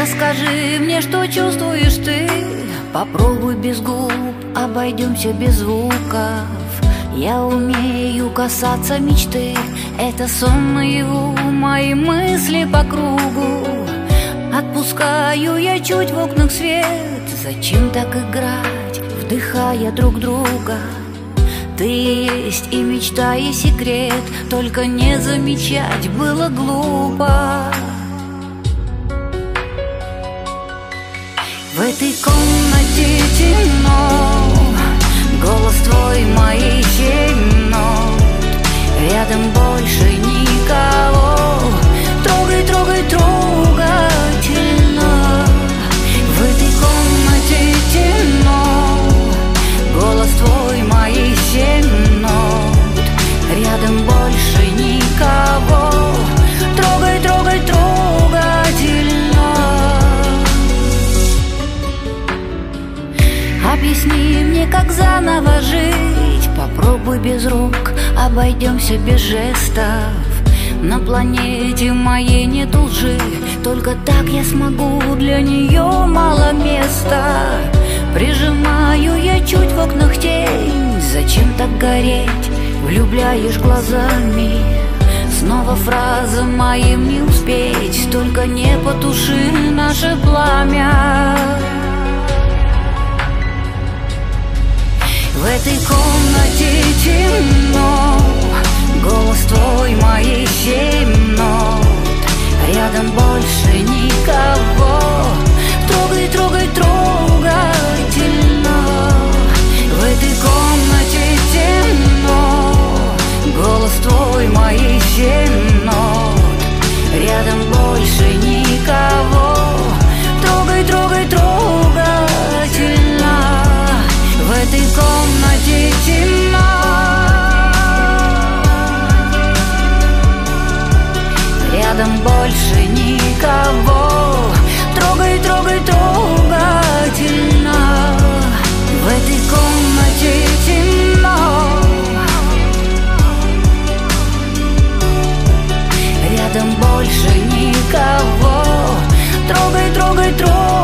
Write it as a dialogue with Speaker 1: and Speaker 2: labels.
Speaker 1: Расскажи мне, что чувствуешь ты. Попробуй без губ, обойдемся без звуков. Я умею касаться мечты. Это сон наяву, мои мысли по кругу. Отпускаю я чуть в окнах свет. Зачем так играть, вдыхая друг друга? Ты есть и мечта, и секрет. Только не замечать было глупо. В этой комнате темно, голос твой моих 7 нот. Рядом больше никого. Трогай, трогай, трогательно. В этой комнате темно, голос твой моих 7 нот. Рядом больше никого. Трогай, трогай, трогательно. Объясни мне, как заново жить. Попробуй без рук, обойдемся без жестов. На планете моей нет лжи. Только так я смогу, для нее мало места. Прижимаю я чуть в окнах тень. Зачем так гореть, влюбляешь глазами. Снова фраза моим не успеть. Только не потуши наше пламя. В этой комнате темно, голос твой моих 7 нот. Рядом больше никого. Трогай, трогай, трогательно. В этой комнате темно, голос твой моих 7 нот. Рядом больше никого. Трогай, трогай, трогательно. В этой комнате темно. Рядом больше никого. Трогай, трогай, трогательно. В этой комнате темно. Рядом больше никого. Трогай, трогай, трогательно.